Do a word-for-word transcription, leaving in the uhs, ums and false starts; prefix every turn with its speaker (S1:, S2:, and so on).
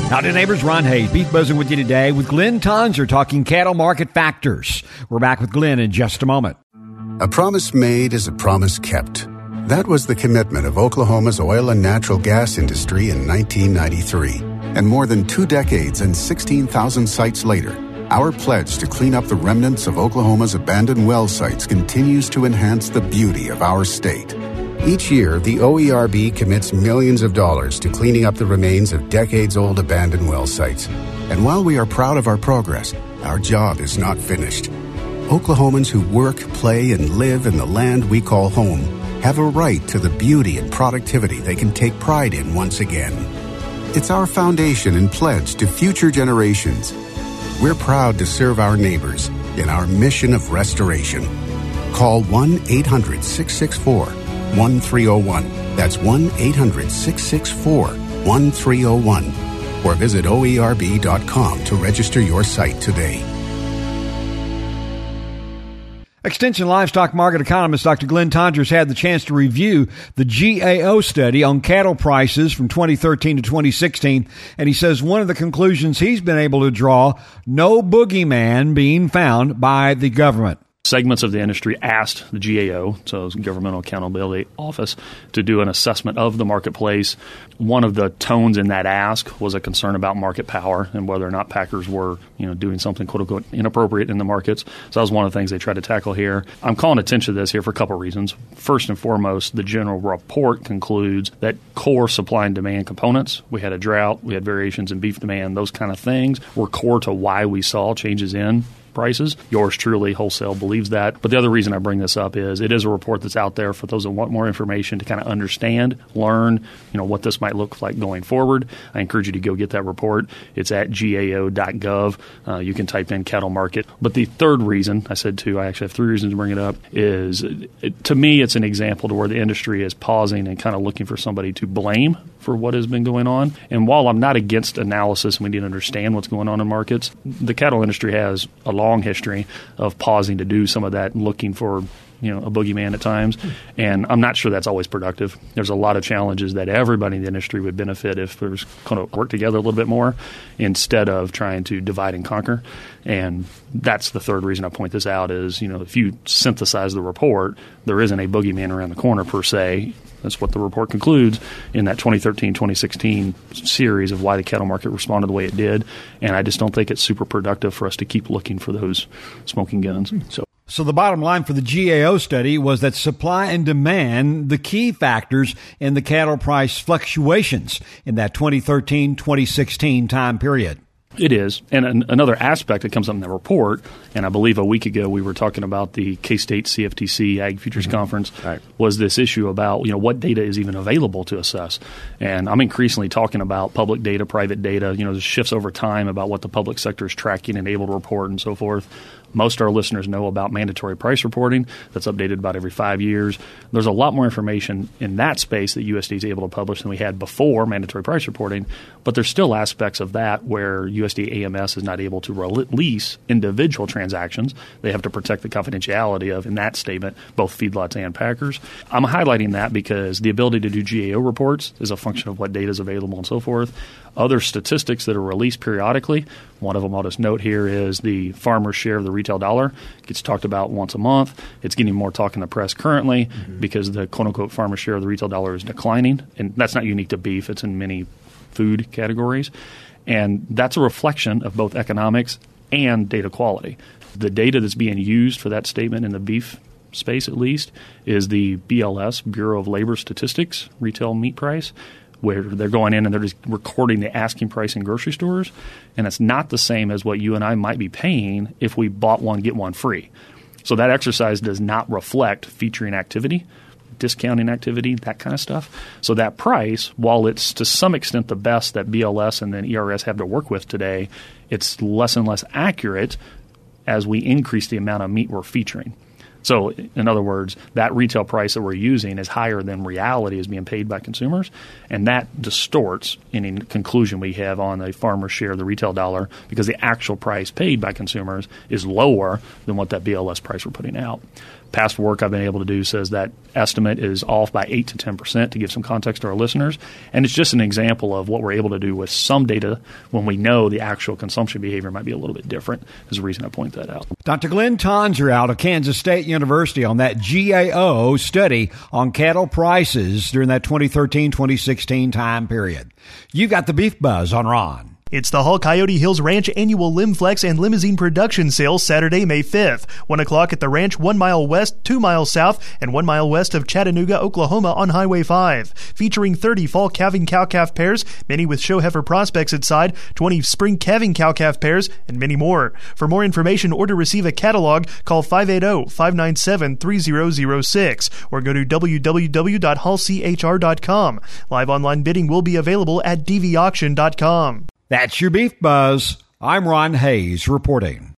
S1: Howdy, neighbors. Ron Hayes, Beef Buzzing with you today with Glenn Tonser talking cattle market factors. We're back with Glenn in just a moment.
S2: A promise made is a promise kept. That was the commitment of Oklahoma's oil and natural gas industry in nineteen ninety-three. And more than two decades and sixteen thousand sites later, our pledge to clean up the remnants of Oklahoma's abandoned well sites continues to enhance the beauty of our state. Each year, the O E R B commits millions of dollars to cleaning up the remains of decades-old abandoned well sites. And while we are proud of our progress, our job is not finished. Oklahomans who work, play, and live in the land we call home have a right to the beauty and productivity they can take pride in once again. It's our foundation and pledge to future generations. We're proud to serve our neighbors in our mission of restoration. Call one eight hundred six six four one three zero one. That's one eight hundred six six four one three zero one. Or visit O E R B dot com to register your site today.
S1: Extension livestock market economist Doctor Glenn Tonser has had the chance to review the G A O study on cattle prices from twenty thirteen to twenty sixteen, and he says one of the conclusions he's been able to draw, no boogeyman being found by the government.
S3: Segments of the industry asked the G A O, so it's Governmental Accountability Office, to do an assessment of the marketplace. One of the tones in that ask was a concern about market power and whether or not packers were, you know, doing something quote unquote inappropriate in the markets. So that was one of the things they tried to tackle here. I'm calling attention to this here for a couple of reasons. First and foremost, the general report concludes that core supply and demand components, we had a drought, we had variations in beef demand, those kind of things were core to why we saw changes in prices. Yours truly, wholesale, believes that. But the other reason I bring this up is it is a report that's out there for those that want more information to kind of understand, learn, you know, what this might look like going forward. I encourage you to go get that report. It's at G A O dot gov. Uh, you can type in cattle market. But the third reason, I said two, I actually have three reasons to bring it up, is it, to me it's an example to where the industry is pausing and kind of looking for somebody to blame for what has been going on. And while I'm not against analysis and we need to understand what's going on in markets, the cattle industry has a long history of pausing to do some of that, looking for, you know, a boogeyman at times. And I'm not sure that's always productive. There's a lot of challenges that everybody in the industry would benefit if there's kind of work together a little bit more instead of trying to divide and conquer. And that's the third reason I point this out is, you know, if you synthesize the report, there isn't a boogeyman around the corner per se. That's what the report concludes in that twenty thirteen twenty sixteen series of why the cattle market responded the way it did. And I just don't think it's super productive for us to keep looking for those smoking guns. So.
S1: So the bottom line for the G A O study was that supply and demand, the key factors in the cattle price fluctuations in that twenty thirteen twenty sixteen time period.
S3: It is. And an, another aspect that comes up in the report, and I believe a week ago we were talking about the K-State C F T C Ag Futures mm-hmm. Conference, right. was this issue about, you know, what data is even available to assess. And I'm increasingly talking about public data, private data, you know, there's shifts over time about what the public sector is tracking and able to report and so forth. Most of our listeners know about mandatory price reporting. That's updated about every five years. There's a lot more information in that space that U S D A is able to publish than we had before mandatory price reporting, but there's still aspects of that where U S D A A M S is not able to release individual transactions. They have to protect the confidentiality of, in that statement, both feedlots and packers. I'm highlighting that because the ability to do G A O reports is a function of what data is available and so forth. Other statistics that are released periodically, one of them I'll just note here is the farmer's share of the retail dollar. It gets talked about once a month. It's getting more talk in the press currently mm-hmm. because the quote-unquote farmer's share of the retail dollar is declining. And that's not unique to beef. It's in many food categories. And that's a reflection of both economics and data quality. The data that's being used for that statement in the beef space, at least, is the B L S, Bureau of Labor Statistics, retail meat price, where they're going in and they're just recording the asking price in grocery stores. And it's not the same as what you and I might be paying if we bought one, get one free. So that exercise does not reflect featuring activity, discounting activity, that kind of stuff. So that price, while it's to some extent the best that B L S and then E R S have to work with today, it's less and less accurate as we increase the amount of meat we're featuring. So, in other words, that retail price that we're using is higher than reality is being paid by consumers, and that distorts any conclusion we have on the farmer's share of the retail dollar because the actual price paid by consumers is lower than what that B L S price we're putting out. past work I've been able to do says that estimate is off by eight to ten percent, to give some context to our listeners. And it's just an example of what we're able to do with some data when we know the actual consumption behavior might be a little bit different, is the reason I point that out.
S1: Doctor Glenn Tonser out of Kansas State University on that G A O study on cattle prices during that twenty thirteen twenty sixteen time period. You got the Beef Buzz on Ron.
S4: It's the Hall Coyote Hills Ranch annual Limflex and Limousine Production Sale Saturday, May fifth. one o'clock at the ranch, one mile west, two miles south, and one mile west of Chattanooga, Oklahoma on Highway five. Featuring thirty fall calving cow-calf pairs, many with show heifer prospects at side, twenty spring calving cow-calf pairs, and many more. For more information or to receive a catalog, call five eight zero, five nine seven, three zero zero six or go to w w w dot hall c h r dot com. Live online bidding will be available at d v auction dot com.
S1: That's your Beef Buzz. I'm Ron Hayes reporting.